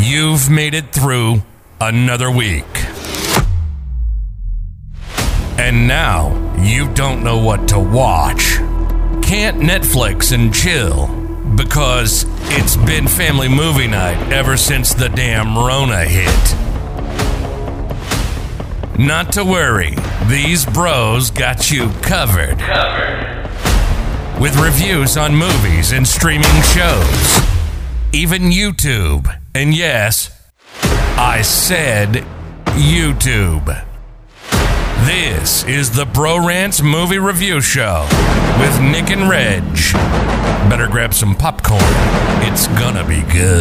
You've made it through another week. And now you don't know what to watch. Can't Netflix and chill because it's been family movie night ever since the damn Rona hit. Not to worry, these bros got you covered. With reviews on movies and streaming shows, even YouTube. And yes, I said YouTube. This is the Bro Rants Movie Review Show with Nick and Reg. Better grab some popcorn. It's gonna be good.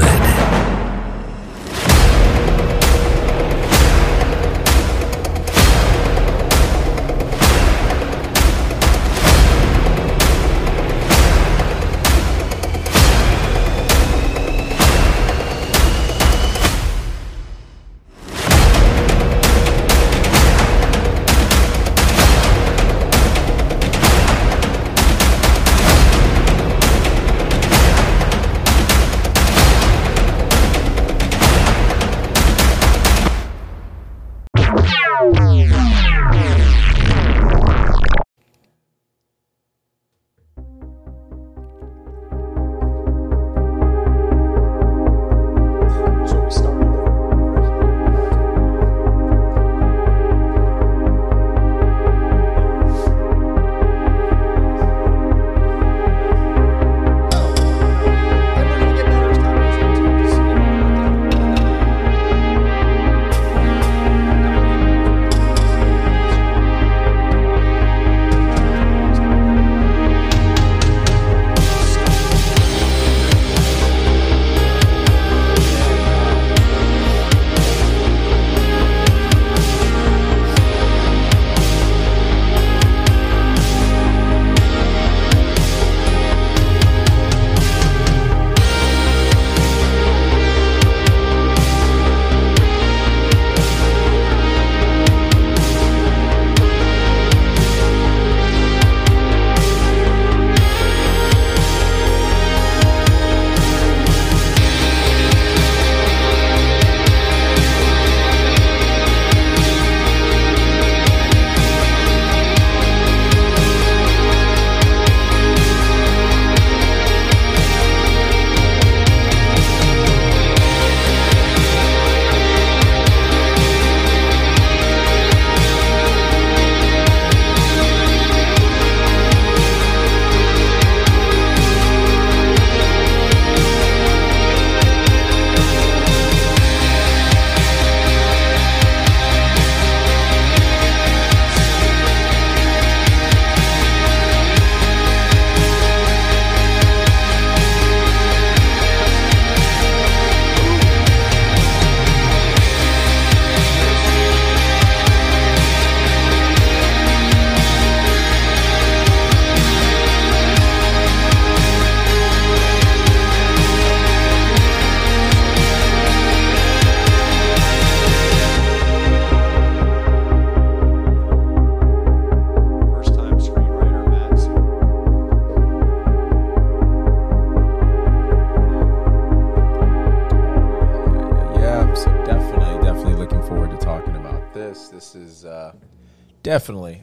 Definitely.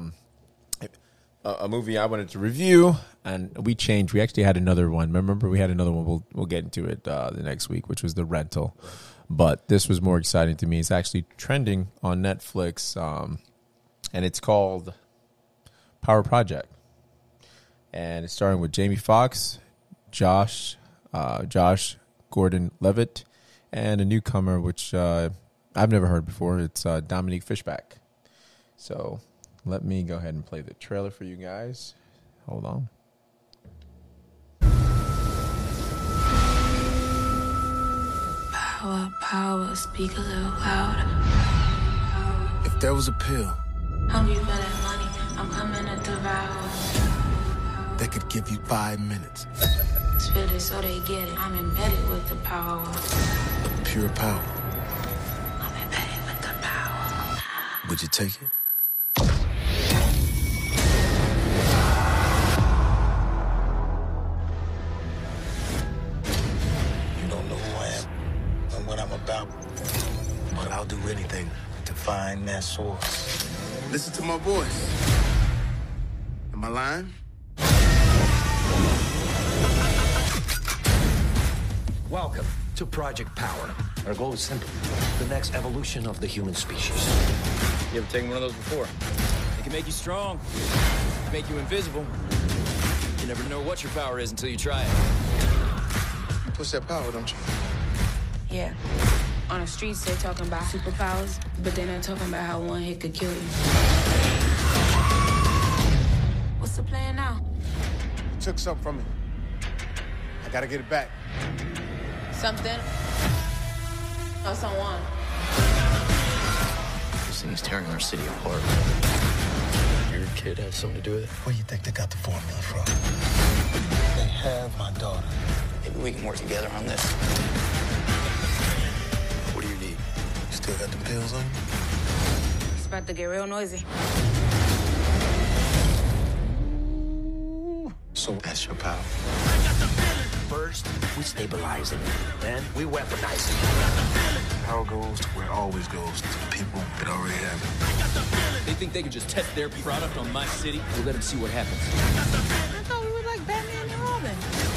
A movie I wanted to review, and we changed. We actually had another one. Remember, we had another one. We'll get into it the next week, which was The Rental. But this was more exciting to me. It's actually trending on Netflix, and it's called Power Project. And it's starring with Jamie Foxx, Josh Gordon-Levitt, and a newcomer, which I've never heard before. It's Dominique Fishback. So let me go ahead and play the trailer for you guys. Hold on. Power, power, speak a little louder. If there was a pill, Hungry for that money, I'm coming to devour. that could give you 5 minutes Spit it so they get it. I'm embedded with the power. of pure power, I'm embedded with the power. would you take it? You don't know who I am and what stop, but I'll do anything to find that source. Listen to my voice. Am I lying? Welcome to Project Power. Our goal is simple: the next evolution of the human species. You ever taken one of those before? It can make you strong, make you invisible. You never know what your power is until you try it. You push that power, don't you? Yeah. On the streets, they're talking about superpowers, but they're not talking about how one hit could kill you. What's the plan now? You took something from me. I gotta get it back. Something or someone. This thing is tearing our city apart. Your kid has something to do with it? Where you think they got the formula from? They have my daughter. Maybe we can work together on this. What do you need? You still got the pills on you? It's about to get real noisy. So that's your power. First, we stabilize it. Then we weaponize it. Power goes to where it always goes, to the people that already have it. They think they can just test their product on my city? We'll let them see what happens. I thought we were like Batman and Robin.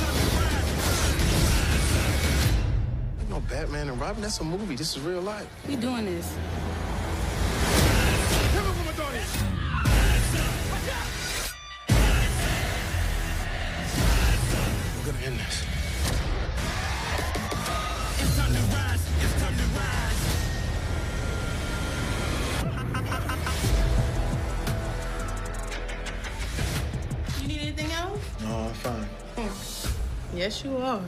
You know, Batman and Robin, that's a movie. This is real life. We doing this. We're gonna end this. You need anything else? No, I'm fine. Yes, you are.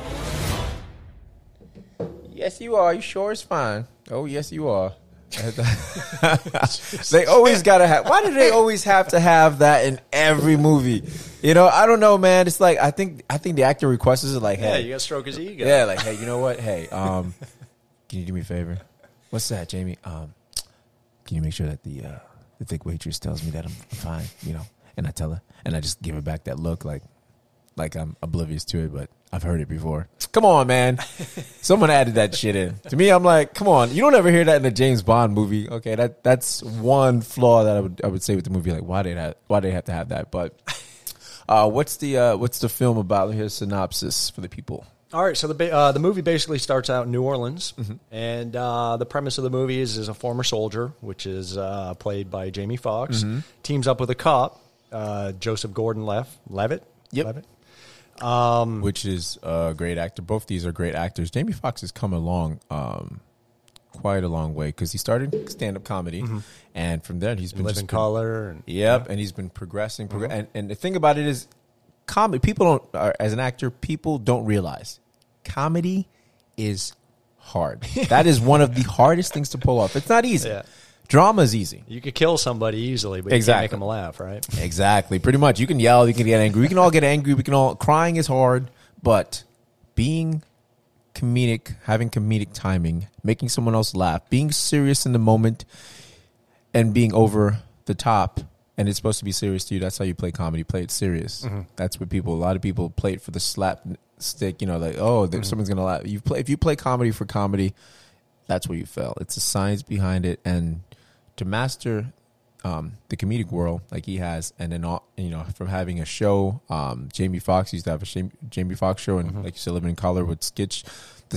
Yes, you are. You sure it's fine. Oh, yes, you are. They always gotta have. Why do they always have to have that in every movie? You know, I don't know, man. It's like I think the actor requests it like, hey, Yeah, you got to stroke his ego. yeah, like, hey, you know what? Hey, can you do me a favor? What's that, Jamie? Can you make sure that the thick waitress tells me that I'm fine? You know, and I tell her, and I just give her back that look, like I'm oblivious to it, but I've heard it before. Come on, man. Someone added that shit in. To me, I'm like, come on. You don't ever hear that in a James Bond movie. Okay, that's one flaw that I would say with the movie. Like, why they have to have that? But what's the film about? Here's a synopsis for the people. All right, so the movie basically starts out in New Orleans, and the premise of the movie is a former soldier, which is played by Jamie Foxx, teams up with a cop, Joseph Gordon-Levitt. Yep. Levitt. Which is a great actor. Both these are great actors. Jamie Foxx has come along quite a long way because he started stand-up comedy, and from there he's been Living Color. And, and he's been progressing. And the thing about it is, comedy. People don't, as an actor, people don't realize comedy is hard. That is one of the hardest things to pull off. It's not easy. Yeah. Drama is easy. You could kill somebody easily, but you Exactly. can't make them laugh, right? Exactly. Pretty much. You can yell. You can get angry. We can all get angry. Crying is hard, but being comedic, having comedic timing, making someone else laugh, being serious in the moment, and being over the top, and it's supposed to be serious to you. That's how you play comedy. Play it serious. That's what a lot of people play it for the slap stick. You know, like, oh, someone's gonna laugh. If you play comedy for comedy, that's where you fail. It's the science behind it, and to master the comedic world like he has, and then from having a show, Jamie Foxx used to have a Jamie Foxx show, and like you said, Living in Color with the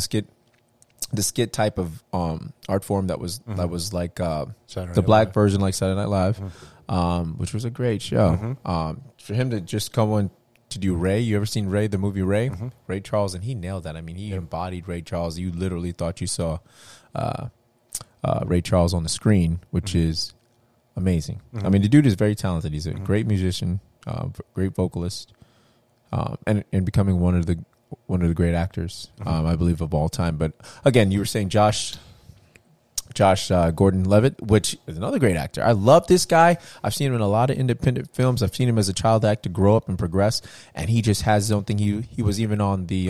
skit type of art form that was like the black version, like Saturday Night Live, which was a great show. For him to just come on to do Ray, you ever seen Ray, the movie Ray? Ray Charles, and he nailed that. I mean, he embodied Ray Charles. You literally thought you saw Ray Charles on the screen, which is amazing. I mean, the dude is very talented. He's a great musician, great vocalist, and becoming one of the great actors, I believe, of all time. But again, you were saying Josh Gordon-Levitt, which is another great actor. I love this guy. I've seen him in a lot of independent films. I've seen him as a child actor grow up and progress, and he just has his own thing. He was even on the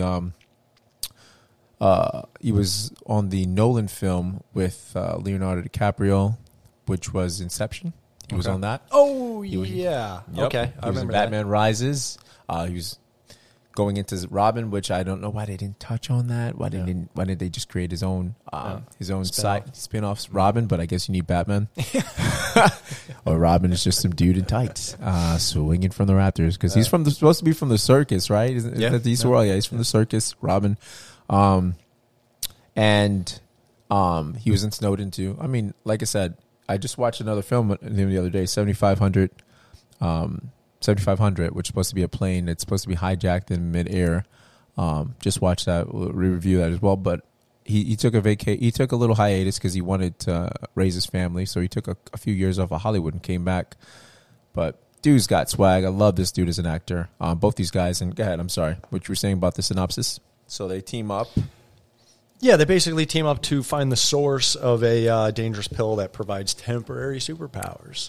Nolan film with Leonardo DiCaprio, which was Inception. He was on that. Oh, He was- yeah. Yep. Okay, He I was in remember that. Batman Rises. He was going into Robin, which I don't know why they didn't touch on that. Why didn't they just create his own spin-offs Robin? But I guess you need Batman. Or Robin is just some dude in tights swinging from the Raptors because he's supposed to be from the circus, right? Isn't that the East World? Yeah, he's from the circus. Robin, and he was in Snowden too. I mean, like I said, I just watched another film the other day, 7500. 7500, which is supposed to be a plane that's supposed to be hijacked in midair. Just watched that. We'll review that as well. But he took he took a little hiatus because he wanted to raise his family. So he took a few years off of Hollywood and came back. But dude's got swag. I love this dude as an actor. Both these guys. And go ahead. I'm sorry. What you were saying about the synopsis? So they team up. Yeah, they basically team up to find the source of a dangerous pill that provides temporary superpowers.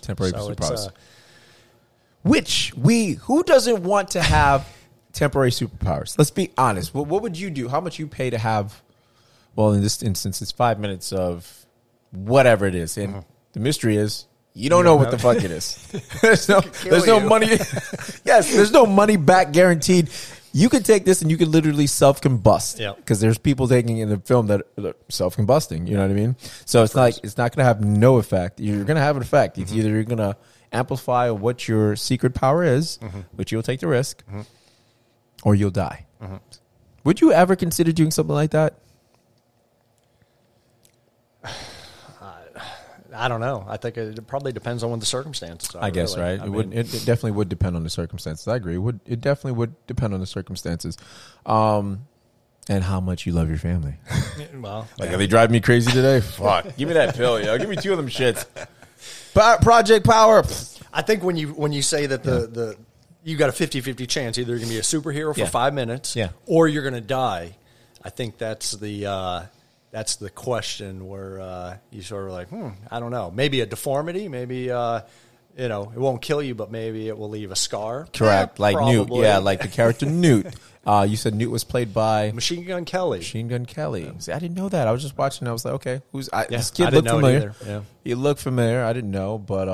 Who doesn't want to have temporary superpowers? Let's be honest. What would you do? How much you pay to have? Well, in this instance, it's 5 minutes of whatever it is, and the mystery is you don't know what the fuck it is. there's no money. Yes, there's no money back guaranteed. You could take this and you could literally self-combust. Yeah. Because there's people taking in the film that are self-combusting. You know what I mean? So it's not going to have no effect. You're going to have an effect. It's either you're going to amplify what your secret power is, which you'll take the risk, or you'll die. Would you ever consider doing something like that? I don't know. I think it probably depends on what the circumstances are. I guess, right? It definitely would depend on the circumstances. I agree. It definitely would depend on the circumstances. And how much you love your family. Well, are they driving me crazy today? Fuck. Give me that pill, yo. Give me 2 of them shits. Project Power. I think when you say that the you got a 50-50 chance, either you're going to be a superhero for 5 minutes or you're going to die, I think that's the question where you sort of like, I don't know. Maybe a deformity, maybe it won't kill you, but maybe it will leave a scar. Correct. Like Newt. Yeah, like the character Newt. You said Newt was played by Machine Gun Kelly. Yeah. See, I didn't know that. I was just watching. I was like, okay, this kid looked familiar. Yeah. He looked familiar. I didn't know, but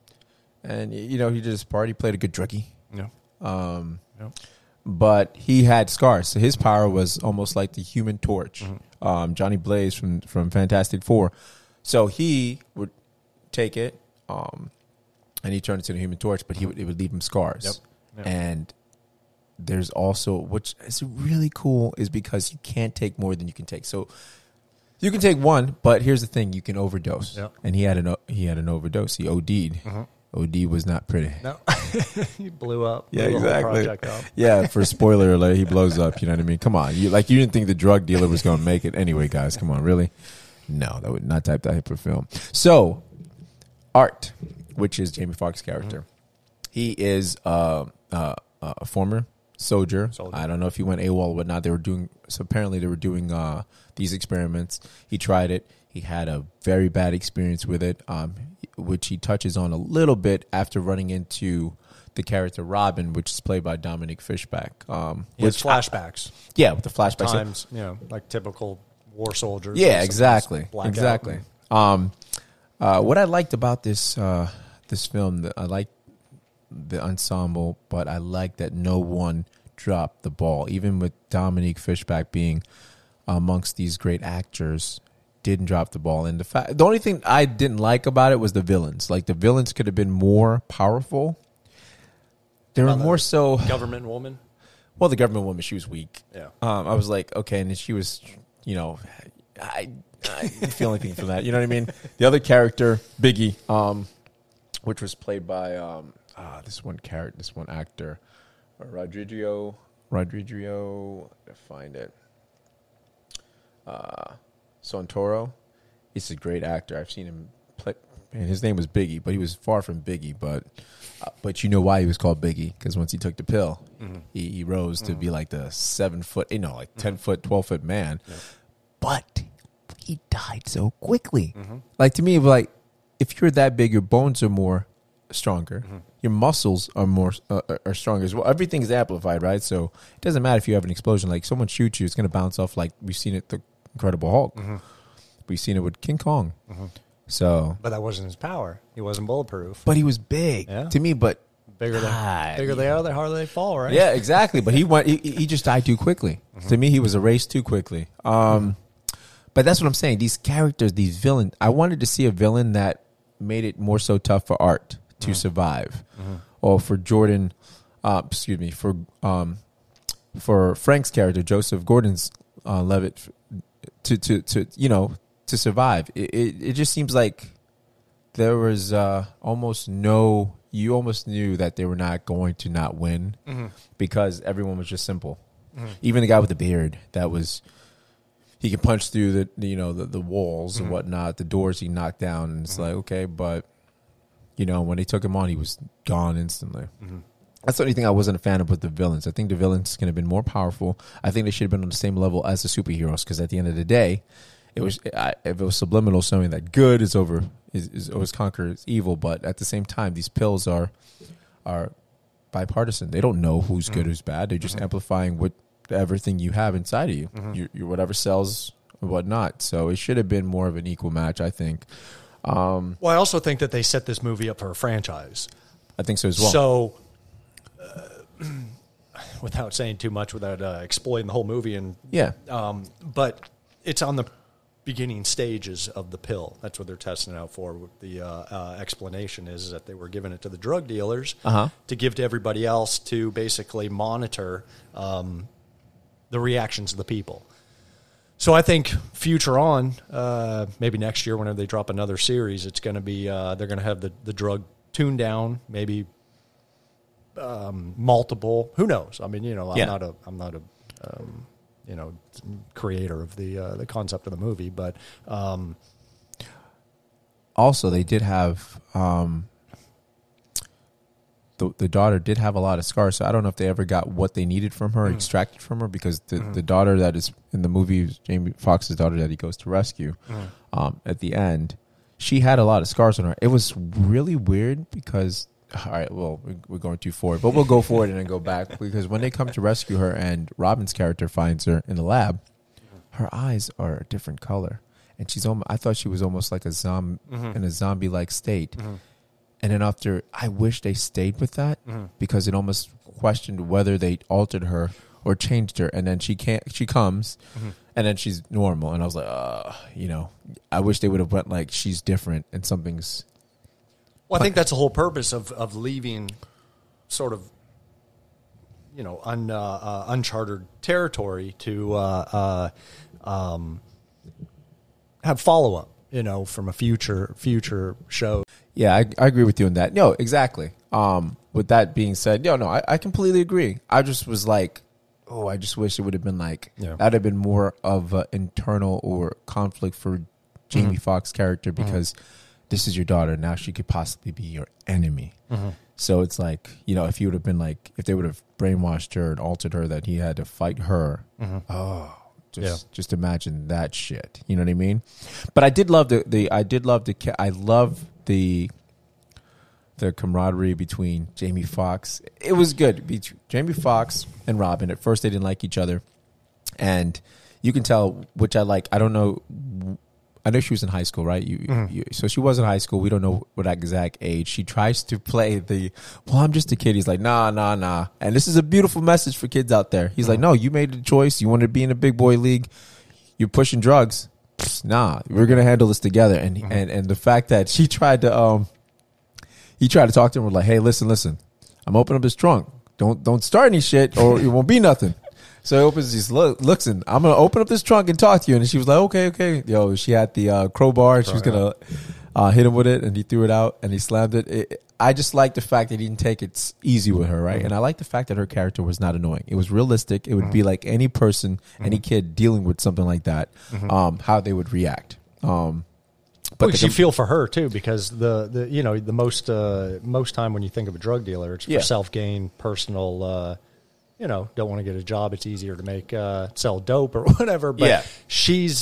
and he did his part. He played a good druggie. Yeah. But he had scars. So his power was almost like the Human Torch. Johnny Blaze from Fantastic Four. So he would take it, and he turned it to the Human Torch, but it would leave him scars. Yep. And there's also, which is really cool, is because you can't take more than you can take. So you can take one, but here's the thing: you can overdose. Yep. And he had an overdose. He OD'd. OD was not pretty. No, he blew up. Yeah, exactly. Yeah, for spoiler alert, he blows up. You know what I mean? Come on, you didn't think the drug dealer was going to make it anyway, guys. Come on, really? No, that would not type that type of film. So, Art, which is Jamie Foxx's character, he is a former soldier. I don't know if he went AWOL or whatnot. Apparently they were doing these experiments. He tried it. He had a very bad experience with it, which he touches on a little bit after running into the character Robin, which is played by Dominic Fishback. With flashbacks. With the flashbacks. Times, like typical war soldiers. Yeah, exactly. Exactly. What I liked about this film, I liked the ensemble, but I liked that no one dropped the ball. Even with Dominic Fishback being amongst these great actors, didn't drop the ball. And the only thing I didn't like about it was the villains. Like, the villains could have been more powerful. They were more so government woman. Well, the government woman, she was weak. Yeah. I was like, okay, and then she was, I didn't feel anything from that. You know what I mean? The other character, Biggie, which was played by this one actor, Rodrigo. Find it. Santoro. He's a great actor. I've seen him play. And his name was Biggie, but he was far from Biggie. But you know why he was called Biggie? Because once he took the pill, he rose to be like the 7 foot, 10 foot, 12 foot man. Yeah. But he died so quickly. Like, to me, like, if you're that big, your bones are more stronger. Your muscles are more are stronger as well. Everything's amplified, right? So it doesn't matter if you have an explosion. Like, someone shoots you, it's going to bounce off. Like we've seen it, the Incredible Hulk. We've seen it with King Kong. So, but that wasn't his power. He wasn't bulletproof. But he was big to me. But Bigger they are, the harder they fall, right? Yeah, exactly. But he just died too quickly. To me, he was erased too quickly. But that's what I'm saying. These characters, these villains, I wanted to see a villain that made it more so tough for Art to survive, or for Jordan, for Frank's character, Joseph Gordon-Levitt, to survive. It just seems like there was almost no. You almost knew that they were not going to not win because everyone was just simple. Even the guy with the beard, he could punch through the walls and whatnot, the doors he knocked down, and it's like, okay, but when they took him on, he was gone instantly. That's the only thing I wasn't a fan of with the villains. I think the villains could have been more powerful. I think they should have been on the same level as the superheroes, because at the end of the day, if it was subliminal, showing that good is over, is always conquers evil. But at the same time, these pills are bipartisan. They don't know who's good, who's bad. They're just amplifying everything you have inside of you, your whatever cells or whatnot. So it should have been more of an equal match, I think. Well, I also think that they set this movie up for a franchise. I think so as well. So, without saying too much, without exploiting the whole movie, but it's on the beginning stages of the pill. That's what they're testing it out for. The explanation is that they were giving it to the drug dealers to give to everybody else to basically monitor the reactions of the people. So I think future on, maybe next year, whenever they drop another series, it's going to be they're going to have the drug tuned down, maybe multiple. Who knows? I mean, I'm not a creator of the concept of the movie, but also they did have the daughter did have a lot of scars, so I don't know if they ever got what they needed from her, extracted from her, because the daughter that is in the movie, Jamie Foxx's daughter that he goes to rescue, at the end, she had a lot of scars on her. It was really weird because, all right, well, we're going too forward, but we'll go forward and then go back, because when they come to rescue her and Robin's character finds her in the lab, her eyes are a different color, and I thought she was almost like a zombie, in a zombie-like state. And then after, I wish they stayed with that, because it almost questioned whether they altered her or changed her. And then she comes, and then she's normal. And I was like, I wish they would have went like she's different and something's. Well, I think that's the whole purpose of leaving, sort of, uncharted territory to have follow up. From a future show. Yeah, I agree with you on that. No, exactly. With that being said, I completely agree. I just was like, I just wish it would have been like, that'd have been more of an internal or conflict for Jamie Foxx's character, because this is your daughter. Now she could possibly be your enemy. So it's like, if you would have been like, if they would have brainwashed her and altered her, that he had to fight her. Just imagine that shit. You know what I mean? But I did love I love the camaraderie between Jamie Foxx. It was good. Jamie Foxx and Robin, at first they didn't like each other, and you can tell, which I like. I don't know. I know she was in high school, right? So she was in high school. We don't know what exact age. She tries to play I'm just a kid. He's like, nah. And this is a beautiful message for kids out there. He's like, no, you made a choice. You wanted to be in a big boy league. You're pushing drugs. Nah, we're going to handle this together. And the fact that he tried to talk to him, we're like, hey, listen. I'm opening up this trunk. Don't start any shit or it won't be nothing. So he opens these looks, and I'm gonna open up this trunk and talk to you. And she was like, okay. Yo, she had the crowbar, and she was gonna hit him with it, and he threw it out, and he slammed it. I just like the fact that he didn't take it easy with her, right? And I like the fact that her character was not annoying. It was realistic. It would be like any person, any kid dealing with something like that, how they would react. But you feel for her too, because the most time when you think of a drug dealer, it's for self gain, personal. Don't want to get a job. It's easier to sell dope or whatever. But she's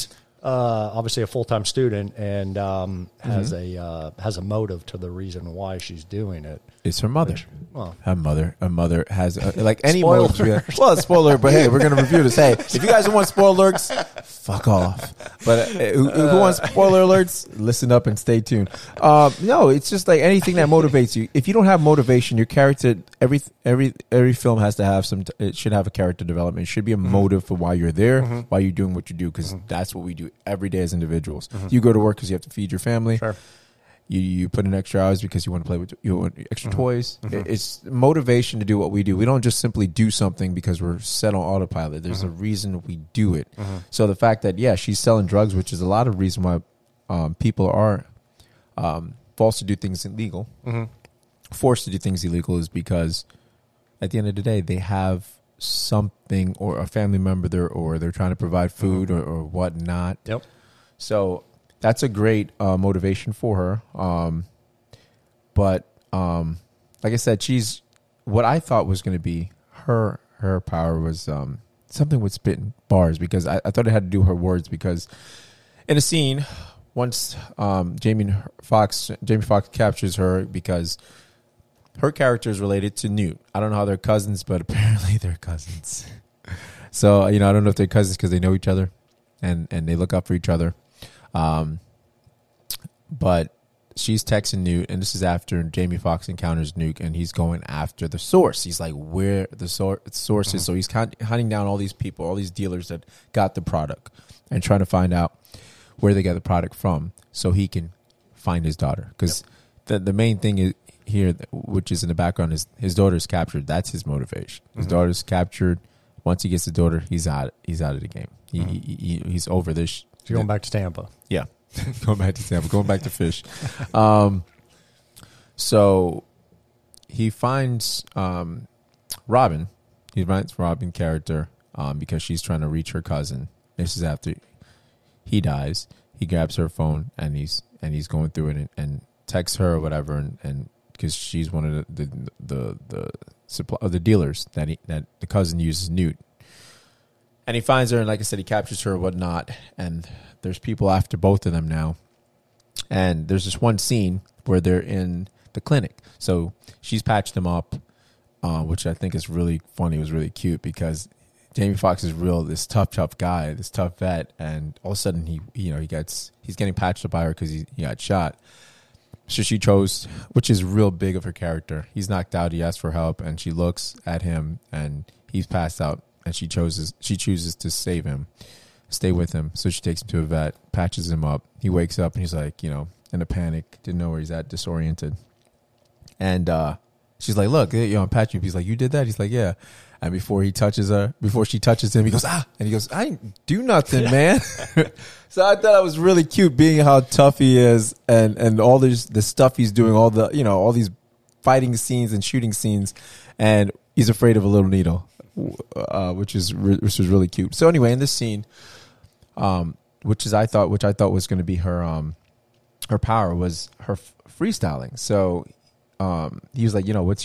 obviously a full-time student, and has a motive to the reason why she's doing it. It's her mother. Well, her mother has like any Spoiler motive. Well, spoiler, but hey, we're gonna review this. Hey, if you guys want spoiler alerts, fuck off. But who wants spoiler alerts? Listen up and stay tuned. No, it's just like anything that motivates you. If you don't have motivation, your character, every film has to have it should have a character development. It should be a motive for why you're there, why you're doing what you do, because that's what we do every day as individuals. You go to work because you have to feed your family. Sure. You put in extra hours because you want to play with extra toys. It's motivation to do what we do. We don't just simply do something because we're set on autopilot. There's a reason we do it. So the fact that, she's selling drugs, which is a lot of reason why people are forced to do things illegal, forced to do things illegal, is because at the end of the day, they have something, or a family member there, or they're trying to provide food or whatnot. Yep. So that's a great motivation for her. But like I said, she's what I thought was going to be her power was something with spitting bars, because I thought it had to do with her words, because in a scene once Jamie Foxx captures her, because her character is related to Newt. I don't know how they're cousins, but apparently they're cousins. So, I don't know if they're cousins because they know each other and they look up for each other. But she's texting Newt, and this is after Jamie Foxx encounters Newt, and he's going after the source. He's like, where the source is. So he's hunting down all these people, all these dealers that got the product, and trying to find out where they got the product from so he can find his daughter. Because the main thing is here, which is in the background, is his daughter's captured. That's his motivation. His daughter's captured. Once he gets the daughter, he's out of the game. He's over this. You're going back to Tampa. Yeah. Going back to Tampa, going back to fish. So he finds Robin. He finds Robin character because she's trying to reach her cousin. This is after he dies. He grabs her phone and he's going through it and texts her or whatever, and because she's one of the supply of the dealers that the cousin uses, Newt. And he finds her, and like I said, he captures her or whatnot, and there's people after both of them now. And there's this one scene where they're in the clinic. So she's patched him up, which I think is really funny. It was really cute because Jamie Foxx is this tough guy, this tough vet, and all of a sudden he's getting patched up by her because he got shot. So she chose, which is real big of her character. He's knocked out. He asks for help, and she looks at him, and he's passed out. And she chooses to save him, stay with him. So she takes him to a vet, patches him up. He wakes up and he's like, in a panic, didn't know where he's at, disoriented. And she's like, "Look, I'm patching you." He's like, "You did that?" He's like, "Yeah." And before she touches him, he goes, "Ah!" And he goes, "I didn't do nothing, man." So I thought it was really cute, being how tough he is, and all the stuff he's doing, all the all these fighting scenes and shooting scenes, and he's afraid of a little needle. Which was really cute. So anyway, in this scene, which I thought was going to be her power, was her freestyling. So he was like, what's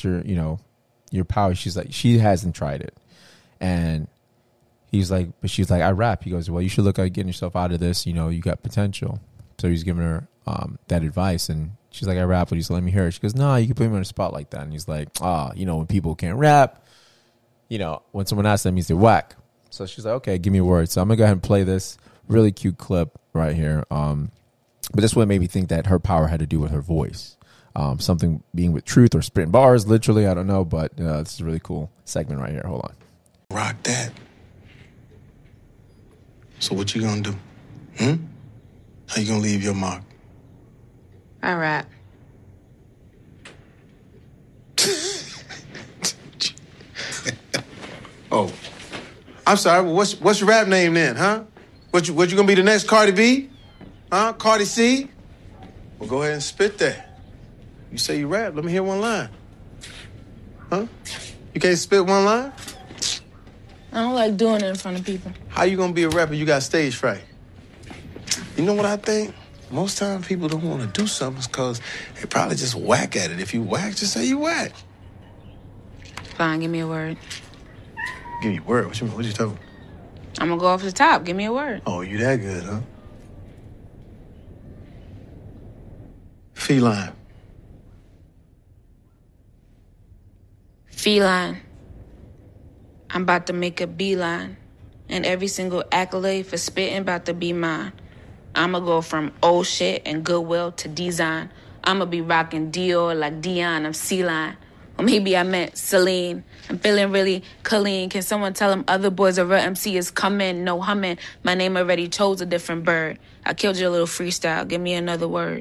your power? She's like, she hasn't tried it, and he's like, but she's like, I rap. He goes, well, you should look at getting yourself out of this. You got potential. So he's giving her that advice, and she's like, I rap, but he's let me hear it. She goes, no, you can put me on a spot like that. And he's like, when people can't rap. When someone asks, that means they're whack. So she's like, okay, give me a word. So I'm going to go ahead and play this really cute clip right here. But this one made me think that her power had to do with her voice. Something being with truth or spitting bars, literally, I don't know. But this is a really cool segment right here. Hold on. Rock that. So what you gonna do? How you gonna leave your mark? I rap. Oh, I'm sorry. What's your rap name then, huh? What you gonna be, the next Cardi B? Huh? Cardi C? Well, go ahead and spit that. You say you rap. Let me hear one line. Huh? You can't spit one line? I don't like doing it in front of people. How you gonna be a rapper? You got stage fright. You know what I think? Most times people don't want to do something because they probably just whack at it. If you whack, just say you whack. Fine, give me a word. Give you a word? What you talking? I'm gonna go off the top. Give me a word. Oh, you that good, huh? Feline. Feline. I'm about to make a beeline. And every single accolade for spitting about to be mine. I'ma go from old shit and goodwill to design. I'ma be rocking Dior like Dion. I'm C-Line. Or maybe I meant Celine. I'm feeling really clean. Can someone tell them other boys a real MC is coming? No humming. My name already chose a different bird. I killed your little freestyle. Give me another word.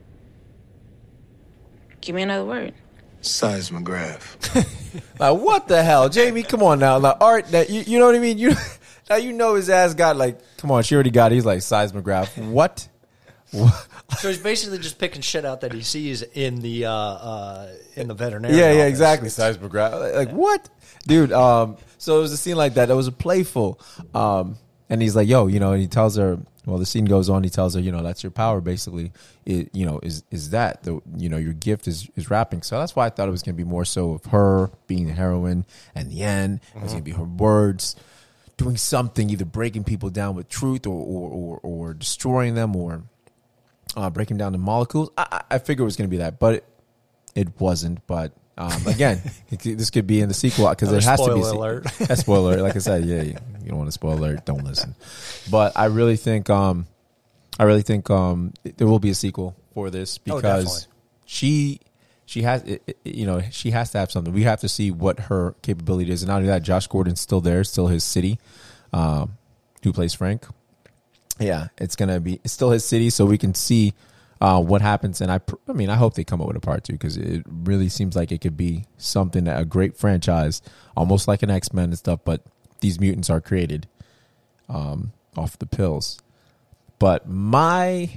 Give me another word. Seismograph. Like, what the hell, Jamie? Come on now. Like, art that you know what I mean? Now you know his ass got like, come on, she already got it. He's like, seismograph. What? So he's basically just picking shit out that he sees in the veterinarian. Yeah, office. exactly. Seismograph. Like what, dude? So it was a scene like that. That was a playful. And he's like, yo, and he tells her. Well, the scene goes on. He tells her, that's your power. Basically, is that your gift is rapping. So that's why I thought it was going to be more so of her being the heroine, and the end it was going to be her words doing something, either breaking people down with truth or destroying them or breaking down the molecules. I figured it was going to be that, but it wasn't. But again, this could be in the sequel because it has to be. Spoiler alert. A spoiler alert. Like I said, yeah, you don't want a spoiler alert. Don't listen. But I really think there will be a sequel for this because she has she has to have something. We have to see what her capability is, and not only that, Josh Gordon's still there, still his city. Who plays Frank? Yeah, it's still his city, so we can see what happens. And I hope they come up with a part 2 because it really seems like it could be something that a great franchise, almost like an X-Men and stuff. But these mutants are created off the pills. But my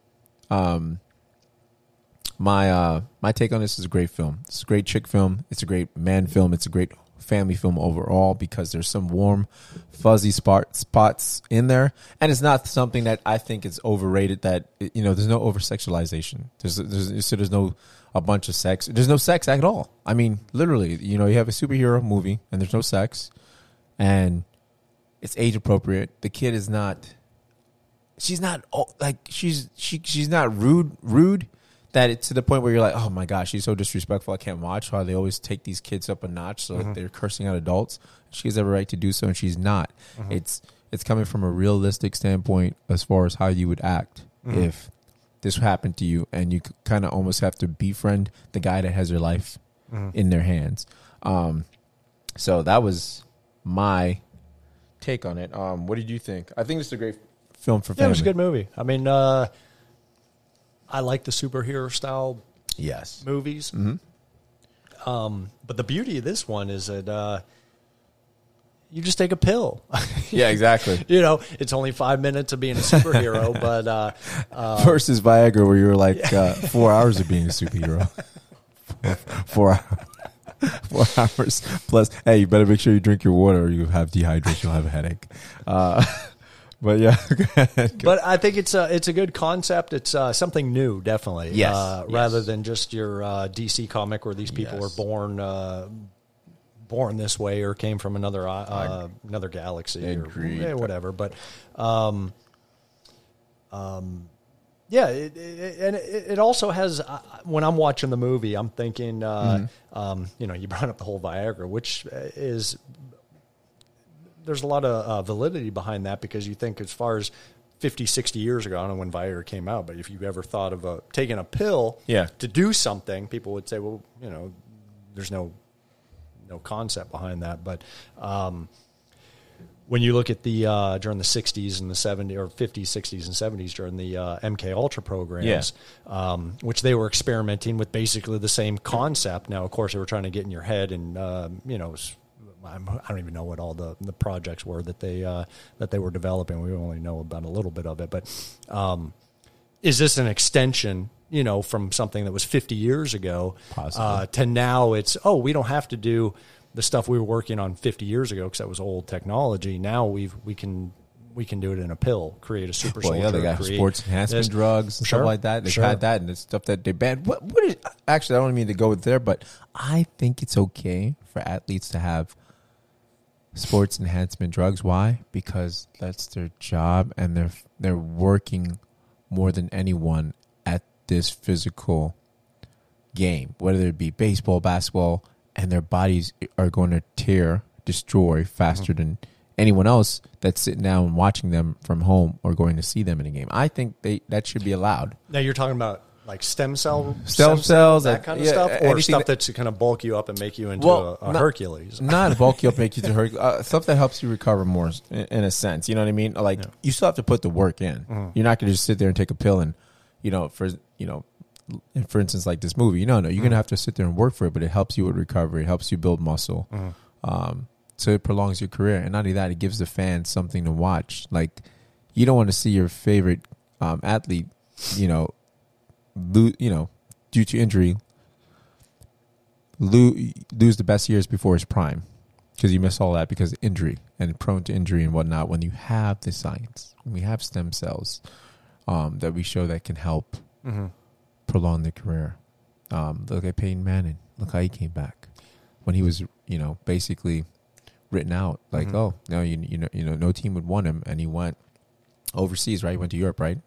take on this is a great film. It's a great chick film. It's a great man film. It's a great family film overall because there's some warm, fuzzy spots in there, and it's not something that I think is overrated. That there's no over sexualization. There's no a bunch of sex. There's no sex at all. I mean, literally, you have a superhero movie and there's no sex, and it's age appropriate. The kid is not. She's not like she's not rude. That it's to the point where you're like, oh my gosh, she's so disrespectful. I can't watch how they always take these kids up a notch, so they're cursing out adults. She has every right to do so, and she's not. It's coming from a realistic standpoint as far as how you would act if this happened to you, and you kind of almost have to befriend the guy that has your life in their hands. So that was my take on it. What did you think? I think it's a great film for family. Yeah, it was a good movie. I mean, I like the superhero style movies. But the beauty of this one is that you just take a pill. Yeah, exactly. It's only 5 minutes of being a superhero, but versus Viagra, where you're like 4 hours of being a superhero. 4 hours. 4 hours plus. Hey, you better make sure you drink your water, or you have dehydration. You'll have a headache. But yeah, go ahead. But I think it's a good concept. It's something new, definitely. Yes. Rather than just your DC comic where these people were born this way or came from another galaxy or whatever. But yeah, it also has. When I'm watching the movie, I'm thinking, you brought up the whole Viagra, which is. There's a lot of validity behind that because you think as far as 50, 60 years ago, I don't know when Viagra came out, but if you ever thought of taking a pill to do something, people would say, well, there's no concept behind that. But when you look at the during the 60s and the 70s or 50s, 60s, and 70s during the MK Ultra programs, which they were experimenting with basically the same concept. Now, of course, they were trying to get in your head and, I don't even know what all the projects were that they were developing. We only know about a little bit of it, but is this an extension, from something that was 50 years ago to now? It's we don't have to do the stuff we were working on 50 years ago because that was old technology. Now we can do it in a pill, create a super soldier. Yeah, they got sports enhancement drugs and stuff like that. They've had that, and it's stuff that they banned. What is actually? I don't mean to go there, but I think it's okay for athletes to have sports enhancement drugs. Why? Because that's their job, and they're working more than anyone at this physical game, whether it be baseball, basketball, and their bodies are going to destroy faster than anyone else that's sitting down and watching them from home or going to see them in a game. I think that should be allowed. Now you're talking about like stem cells, that kind of stuff, or stuff that's going to bulk you up and make you into a Hercules. Not bulk you up, make you into Hercules. Stuff that helps you recover more, in a sense. You know what I mean? Like you still have to put the work in. You're not going to just sit there and take a pill and, for instance, like this movie. No, you're going to have to sit there and work for it. But it helps you with recovery. It helps you build muscle. So it prolongs your career, and not only that, it gives the fans something to watch. Like you don't want to see your favorite athlete, due to injury, lose the best years before his prime, because you miss all that because of injury and prone to injury and whatnot. When you have the science, when we have stem cells that we show that can help prolong the career. Look at Peyton Manning. Look how he came back when he was, basically written out. Like, no team would want him, and he went overseas. Right, he went to Europe. Right.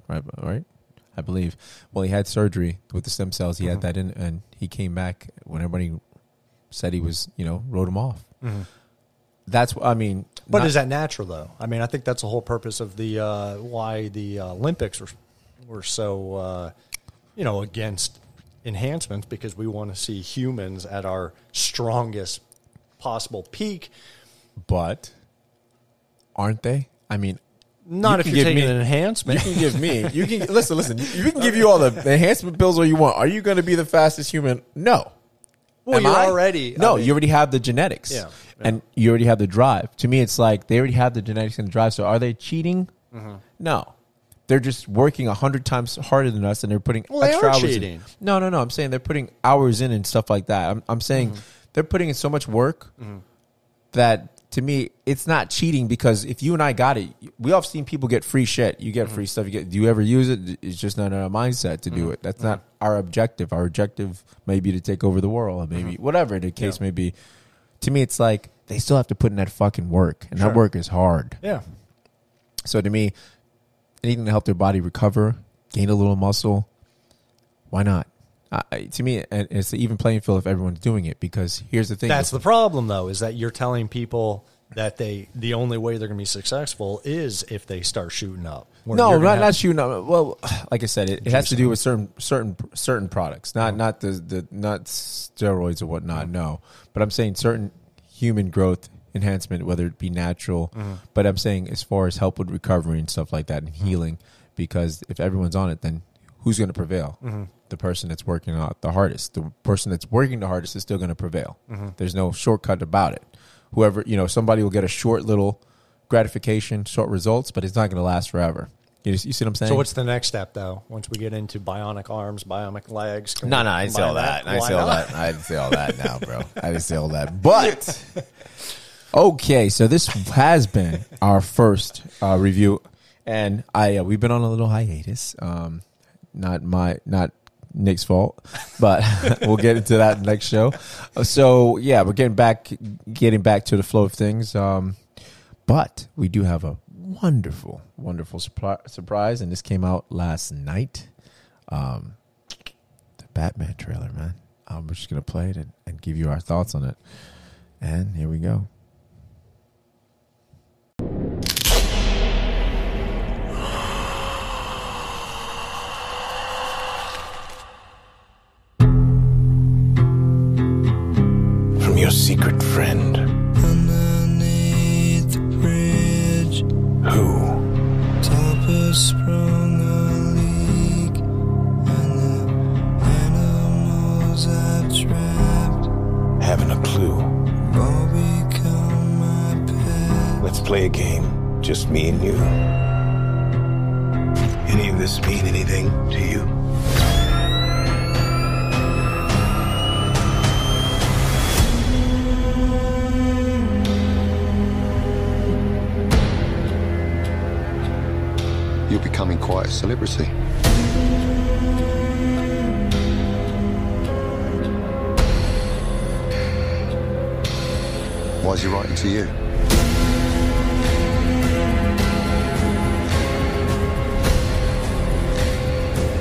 I believe. Well, he had surgery with the stem cells. He had that in, and he came back when everybody said he was, wrote him off. That's what I mean. But is that natural, though? I mean, I think that's the whole purpose of the why the Olympics were so, against enhancements, because we want to see humans at our strongest possible peak. But aren't they? I mean, not if you're taking an enhancement. You can give me. You can listen. You can give you all the enhancement pills all you want. Are you going to be the fastest human? No. Well, you already. You already have the genetics. Yeah. And you already have the drive. To me, it's like they already have the genetics and the drive. So are they cheating? No. They're just working 100 times harder than us, and they're putting extra hours in. No. I'm saying they're putting hours in and stuff like that. I'm saying they're putting in so much work that, to me, it's not cheating, because if you and I got it, we all have seen people get free shit. You get free stuff. Do you ever use it? It's just not in our mindset to do it. That's not our objective. Our objective may be to take over the world, or maybe whatever the case may be. To me, it's like they still have to put in that fucking work, and that work is hard. Yeah. So to me, anything to help their body recover, gain a little muscle, why not? To me, it's the even playing field if everyone's doing it, because here's the thing. That's the problem, though, is that you're telling people that the only way they're going to be successful is if they start shooting up. No, not shooting up. Well, like I said, it has to do with certain products, not steroids or whatnot. No, but I'm saying certain human growth enhancement, whether it be natural. But I'm saying as far as help with recovery and stuff like that and healing, because if everyone's on it, then who's going to prevail? The person that's working out the hardest. The person that's working the hardest is still going to prevail. There's no shortcut about it. Whoever, somebody will get a short little gratification, short results, but it's not going to last forever. You see what I'm saying? So what's the next step, though? Once we get into bionic arms, bionic legs? No, I didn't say all that. I didn't say all that now, bro. I didn't say all that. But, okay, so this has been our first review. And we've been on a little hiatus. Not Nick's fault, but we'll get into that next show. So yeah, we're getting back to the flow of things. But we do have a wonderful surprise, and this came out last night. The Batman trailer, man. We're just gonna play it and give you our thoughts on it. And here we go. Your secret friend. Underneath the bridge. Who? Topper sprung a leak. And the animals I've trapped. Haven't a clue. All become my pet. Let's play a game. Just me and you. Any of this mean anything to you? You're becoming quite a celebrity. Why is he writing to you?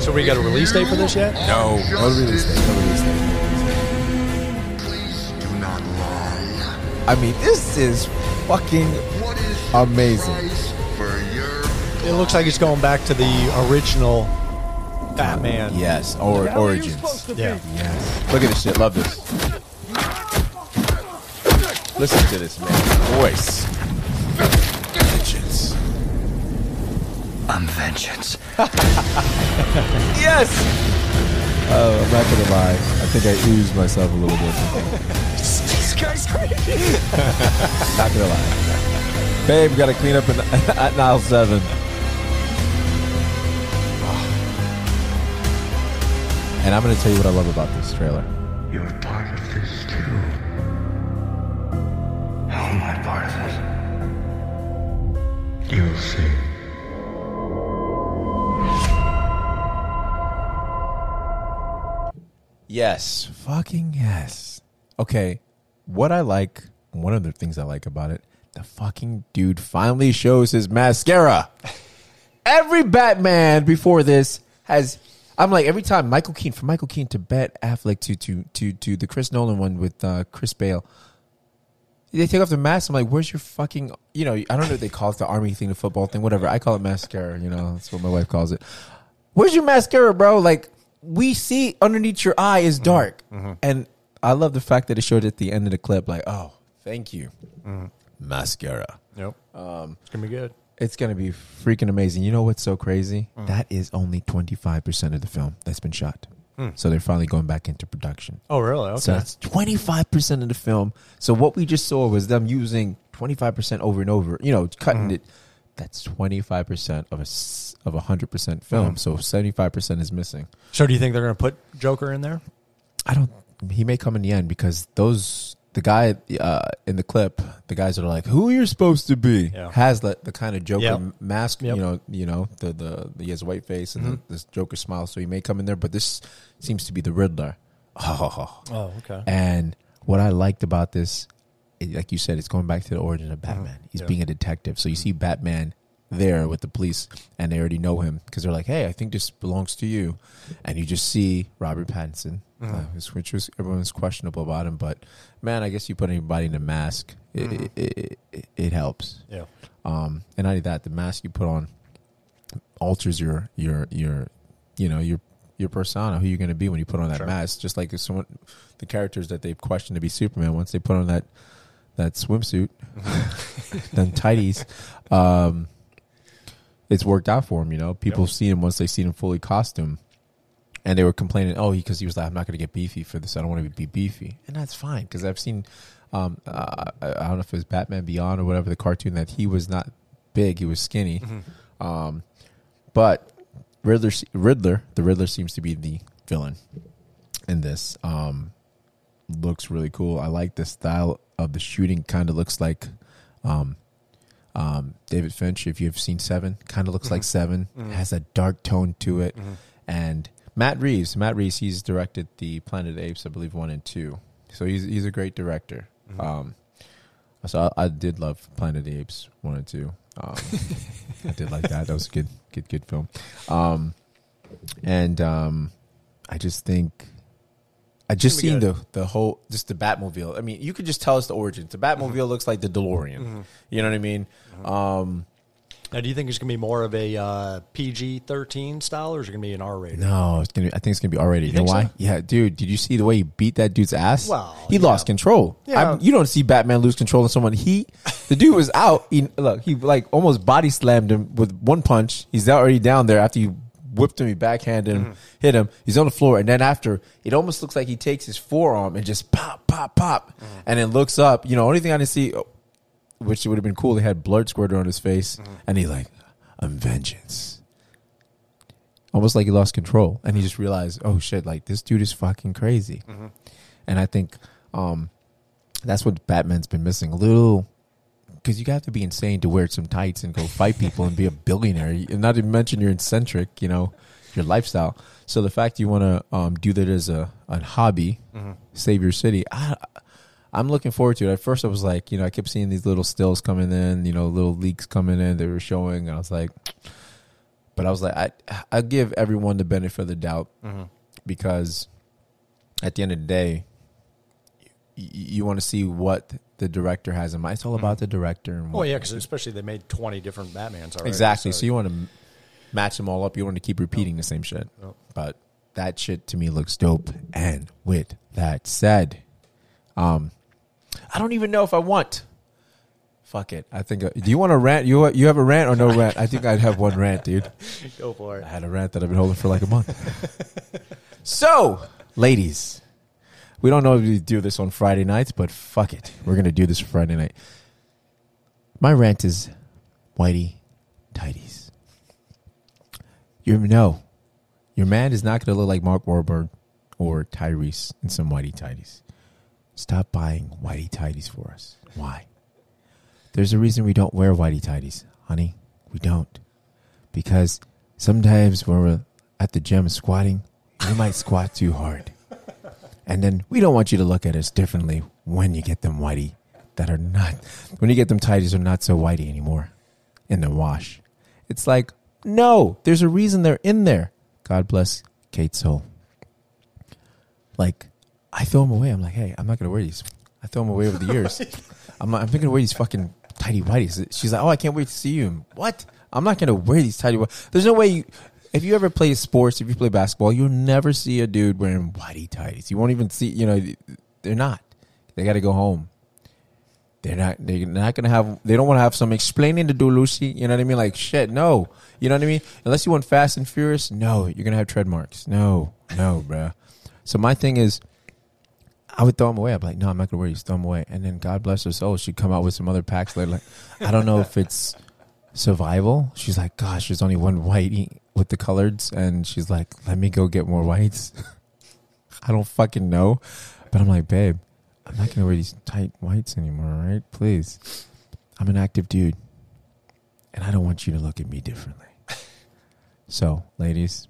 So we got a release date for this yet? No release date. No release date. Please do not lie. I mean, this is fucking amazing. It looks like it's going back to the original Batman. Yes, or Origins. Yeah. Yes. Look at this shit. Love this. Listen to this, man. Voice. Vengeance. I'm vengeance. Yes! Oh, I'm not gonna lie. I think I oozed myself a little bit. This guy's crazy. Not gonna lie. Babe, gotta clean up at Nile 7. And I'm gonna tell you what I love about this trailer. You're part of this too. How am I part of it? You'll see. Yes. Fucking yes. Okay. One of the things I like about it, the fucking dude finally shows his mascara. Every Batman before this has, I'm like, every time from Michael Keaton to Ben Affleck to the Chris Nolan one with Chris Bale, they take off the mask. I'm like, where's your fucking, I don't know if they call it the army thing, the football thing, whatever. I call it mascara, that's what my wife calls it. Where's your mascara, bro? Like, we see underneath your eye is dark. Mm-hmm. And I love the fact that it showed at the end of the clip, like, oh, thank you. Mm-hmm. Mascara. Yep. It's going to be good. It's going to be freaking amazing. You know what's so crazy? That is only 25% of the film that's been shot. So they're finally going back into production. Oh, really? Okay. So that's 25% of the film. So what we just saw was them using 25% over and over, cutting it. That's 25% of a 100% film. So 75% is missing. So do you think they're going to put Joker in there? He may come in the end because the guy in the clip, the guys that are like, who you're supposed to be, has the kind of Joker mask. He has a white face and this Joker smile, so he may come in there. But this seems to be the Riddler. Oh, okay. And what I liked about this, like you said, it's going back to the origin of Batman. He's being a detective, so you see Batman there with the police, and they already know him because they're like, "Hey, I think this belongs to you," and you just see Robert Pattinson, which was everyone's questionable about him, but man, I guess you put anybody in a mask, it helps. Yeah. And not only that, the mask you put on alters your persona, who you're going to be when you put on that mask. Just like the characters that they've questioned to be Superman, once they put on that swimsuit, then tighties, it's worked out for him. People see him once they see him fully costumed, and they were complaining, because he was like, I'm not going to get beefy for this. I don't want to be beefy, and that's fine because I've seen, I don't know if it was Batman Beyond or whatever, the cartoon, that he was not big, he was skinny, but the Riddler seems to be the villain in this. Looks really cool. I like the style of the shooting. Kind of looks like David Finch, if you've seen Seven, kind of looks like Seven. Has a dark tone to it. And Matt Reeves, he's directed the Planet of the Apes, I believe 1 and 2. So he's a great director. So I did love Planet of the Apes 1 and 2. I did like that. That was a good film. I just think, I just seen the whole, just the Batmobile. I mean, you could just tell us the origins. The Batmobile looks like the DeLorean. You know what I mean? Now, do you think it's going to be more of a PG-13 style, or is it going to be an R-rated? No, I think it's going to be R-rated. You know why? So? Yeah, dude, did you see the way he beat that dude's ass? Well, he lost control. Yeah. You don't see Batman lose control of someone. The dude was out. He like almost body slammed him with one punch. He's already down there after you whipped him, he backhanded him, hit him. He's on the floor, and then after, it almost looks like he takes his forearm and just pop, pop, pop, and then looks up. Only thing I didn't see, which would have been cool, he had blood squirted on his face, and he's like, I'm vengeance. Almost like he lost control, and he just realized, oh shit, like this dude is fucking crazy. And I think that's what Batman's been missing a little. Because you have to be insane to wear some tights and go fight people and be a billionaire. And not to mention you're eccentric, your lifestyle. So the fact you want to do that as a hobby, save your city, I'm looking forward to it. At first I was like, I kept seeing these little stills coming in, little leaks coming in they were showing. And I was like, But I was like, I give everyone the benefit of the doubt because at the end of the day, you want to see what the director has in mind. It's all about the director. And well, yeah, because especially they made 20 different Batmans already. Exactly. So you want to match them all up. You want to keep repeating the same shit. But that shit to me looks dope. And with that said, I don't even know if I want. Fuck it. I think. Do you want to rant? You have a rant or no rant? I think I'd have one rant, dude. Go for it. I had a rant that I've been holding for like a month. So, ladies, we don't know if we do this on Friday nights, but fuck it. We're going to do this Friday night. My rant is whitey tighties. Your man is not going to look like Mark Wahlberg or Tyrese in some whitey tighties. Stop buying whitey tighties for us. Why? There's a reason we don't wear whitey tighties, honey. We don't. Because sometimes when we're at the gym squatting, we might squat too hard. And then we don't want you to look at us differently when you get them whitey that are not, when you get them tighties are not so whitey anymore in the wash. It's like, no, there's a reason they're in there. God bless Kate's soul. Like, I throw them away. I'm like, hey, I'm not going to wear these. I throw them away over the years. I'm not going to wear these fucking tighty whities. She's like, oh, I can't wait to see you. What? I'm not going to wear these tighty whities. There's no way if you ever play sports, if you play basketball, you'll never see a dude wearing whitey tighties. You won't even see, they're not. They got to go home. They're not going to have, they don't want to have some explaining to do, Lucy. You know what I mean? Like, shit, no. You know what I mean? Unless you want Fast and Furious, no, you're going to have tread marks. No, bruh. So my thing is, I would throw them away. I'd be like, no, I'm not going to wear these. Throw them away. And then God bless her soul, she'd come out with some other packs later. Like, I don't know if it's survival. She's like, gosh, there's only one white with the coloreds. And she's like, let me go get more whites. I don't fucking know. But I'm like, babe, I'm not going to wear these tight whites anymore, all right? Please. I'm an active dude. And I don't want you to look at me differently. So, ladies,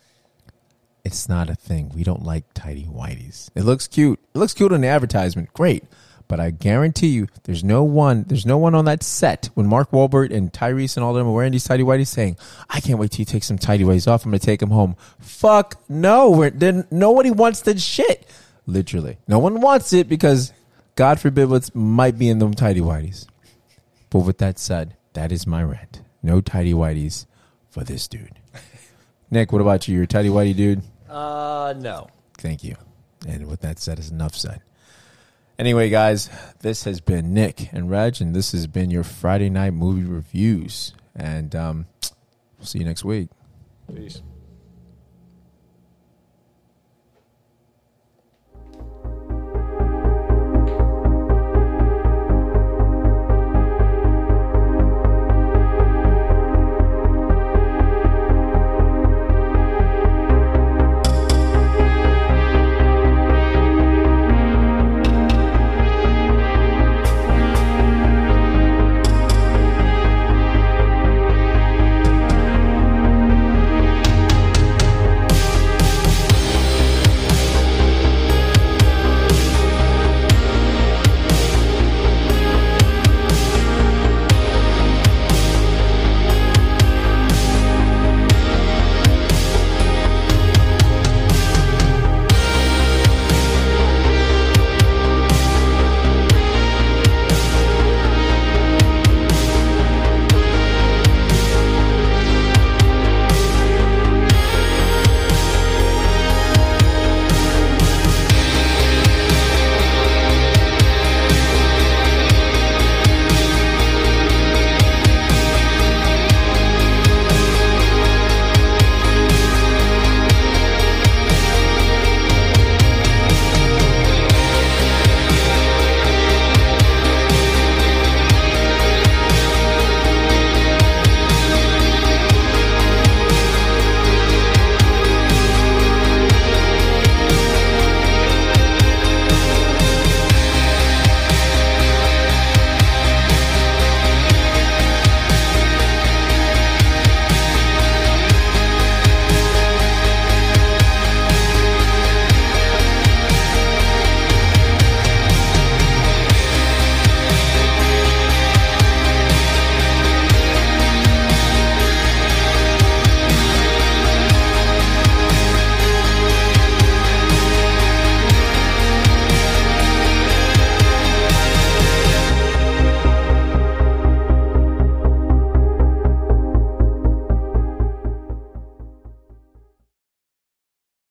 it's not a thing. We don't like tighty whities. It looks cute. It looks cute on the advertisement. Great. But I guarantee you, there's no one on that set when Mark Wahlberg and Tyrese and all them are wearing these tighty whities saying, I can't wait till you take some tighty whities off. I'm going to take them home. Fuck no. Nobody wants that shit. Literally. No one wants it because God forbid what might be in them tighty whities. But with that said, that is my rant. No tighty whities for this dude. Nick, what about you? You're a tighty whitey dude? No. Thank you. And with that said, is enough said. Anyway, guys, this has been Nick and Reg, and this has been your Friday night movie reviews. And we'll see you next week. Peace.